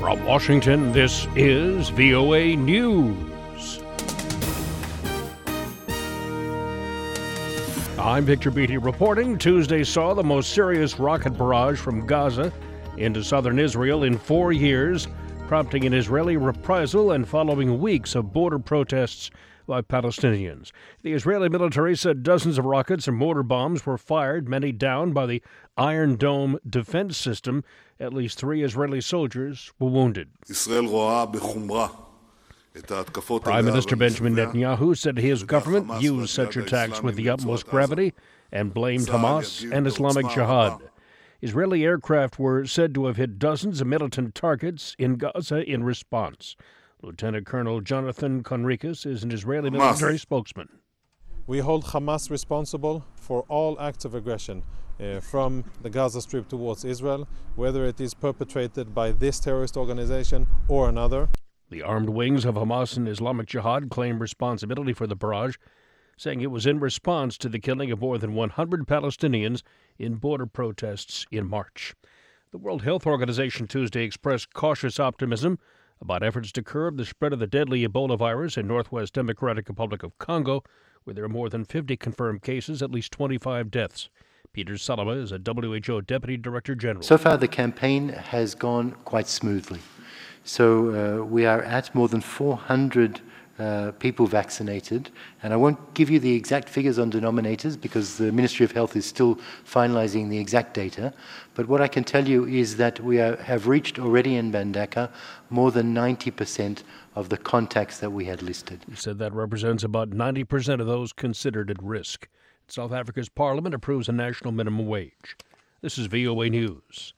From Washington, this is VOA News. I'm Victor Beatty reporting. Tuesday saw the most serious rocket barrage from Gaza into southern Israel in 4 years, prompting an Israeli reprisal and following weeks of border protests by Palestinians. The Israeli military said dozens of rockets and mortar bombs were fired, many downed by the Iron Dome defense system. At least 3 Israeli soldiers were wounded. Prime Minister Benjamin Netanyahu said his government used such attacks with the utmost gravity and blamed Hamas and Islamic Jihad. Israeli aircraft were said to have hit dozens of militant targets in Gaza in response. Lieutenant Colonel Jonathan Conricus is an Israeli military spokesman. We hold Hamas responsible for all acts of aggression from the Gaza Strip towards Israel, whether it is perpetrated by this terrorist organization or another. The armed wings of Hamas and Islamic Jihad claim responsibility for the barrage, saying it was in response to the killing of more than 100 Palestinians in border protests in March. The World Health Organization Tuesday expressed cautious optimism about efforts to curb the spread of the deadly Ebola virus in Northwest Democratic Republic of Congo, where there are more than 50 confirmed cases, at least 25 deaths. Peter Salama is a WHO Deputy Director General. So far, the campaign has gone quite smoothly. So we are at more than 400 people vaccinated, and I won't give you the exact figures on denominators because the Ministry of Health is still finalizing the exact data. But what I can tell you is that we have reached already in Mbandaka more than 90% of the contacts that we had listed. He said that represents about 90% of those considered at risk. South Africa's parliament approves a national minimum wage. This is VOA News.